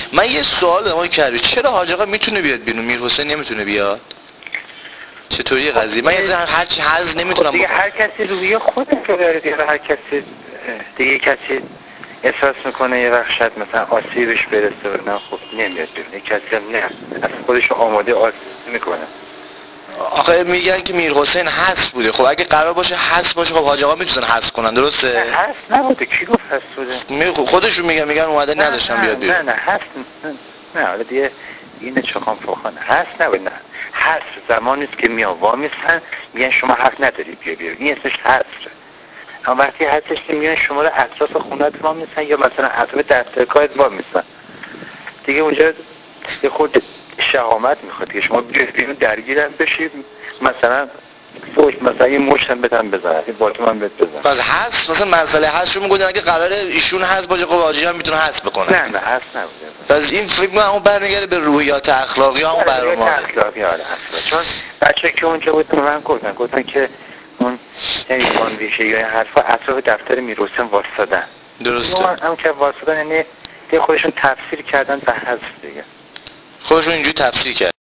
من یه سوال دارم آقای کروی، چرا حاج آقا میتونه بیاد بیرون میرحسین نمیتونه بیاد؟ چطوری قضیه؟ من یه هرچی حل نمیتونم دیگه هر کسی روی خودش رو داره دیگه، هر کسی دیگه کسی احساس میکنه یه وقت شاید مثلا آسیبش برسه و نه خب نمیاد بیرون، یه کسی هم نه اصلا خودش آماده آسیب میکنه. آخه میگن که میرحسین حذف بوده، خب اگه قرار باشه حذف باشه خب حاج آقا میتونن حذف کنن، درسته؟ نه حذف نبوده، کی گفت حذف بوده؟ خودشون میگن اومده نداشتن بیاد بیرون. نه حذف نه حالا دیگه این چخان فخانه حذف نبوده. نه حذف زمانی است که میان وامیستن میگن شما حق نداری بیا بیرون، این اسمش حذفه. اما وقتی هستش که میان شما رو اطراف خونت وامیستن یا مثلا اطراف دفتر کارت وامیستن، دیگه اونجا یه خود شهامت میخواد که شما بیرون درگیرم بشید، مثلا فوش مثلا یه مشتم بدن بزنن، یه باطم هم بهت بزنن. پس حذف مثلا مسئله حذف شما میگن اگه قراره ایشون حذف باشه خب حاجی هم میتونه حذف بکنه. نه حذف نبوده. پس این فکر می‌کنم اون برمیگرده به روحیات اخلاقی همون برنامه. روحیات اخلاقی اصلا. چون بچه که اونجا بود به من گفتن که اون نمیدونم ریشه یا این حرفا اطراف دفتر میرحسین واسطادن. درسته. هم که واسطادن یعنی خودشون تفسیر کردن به حذف دیگه. خودشون اینجوری تفسیر کرد.